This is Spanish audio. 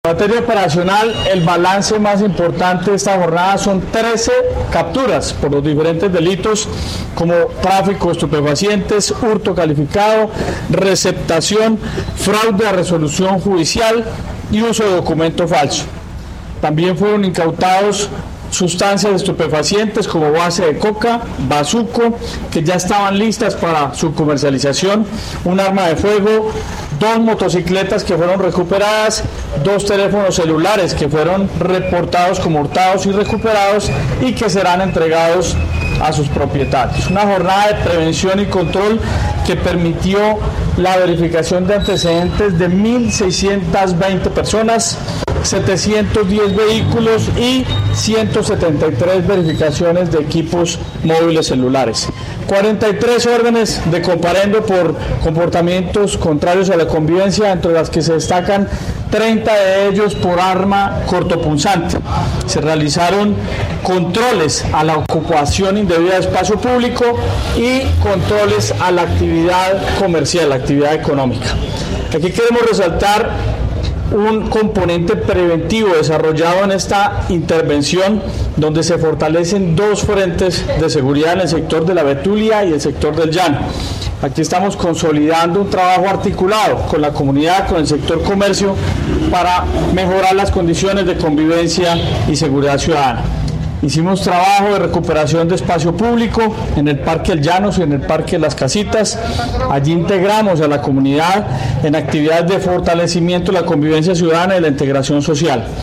En materia operacional, el balance más importante de esta jornada son 13 capturas por los diferentes delitos como tráfico de estupefacientes, hurto calificado, receptación, fraude a resolución judicial y uso de documento falso. También fueron incautados sustancias estupefacientes como base de coca, bazuco, que ya estaban listas para su comercialización, un arma de fuego, 2 motocicletas que fueron recuperadas, 2 teléfonos celulares que fueron reportados como hurtados y recuperados y que serán entregados a sus propietarios. Una jornada de prevención y control que permitió la verificación de antecedentes de 1.620 personas, 710 vehículos y 173 verificaciones de equipos móviles celulares. 43 órdenes de comparendo por comportamientos contrarios a la convivencia, entre las que se destacan 30 de ellos por arma cortopunzante. Se realizaron controles a la ocupación indebida de espacio público y controles a la actividad comercial, la actividad económica. Aquí queremos resaltar un componente preventivo desarrollado en esta intervención, donde se fortalecen 2 frentes de seguridad en el sector de la Betulia y el sector del Llano. Aquí estamos consolidando un trabajo articulado con la comunidad, con el sector comercio, para mejorar las condiciones de convivencia y seguridad ciudadana. Hicimos trabajo de recuperación de espacio público en el Parque El Llanos y en el Parque Las Casitas. Allí integramos a la comunidad en actividades de fortalecimiento de la convivencia ciudadana y la integración social.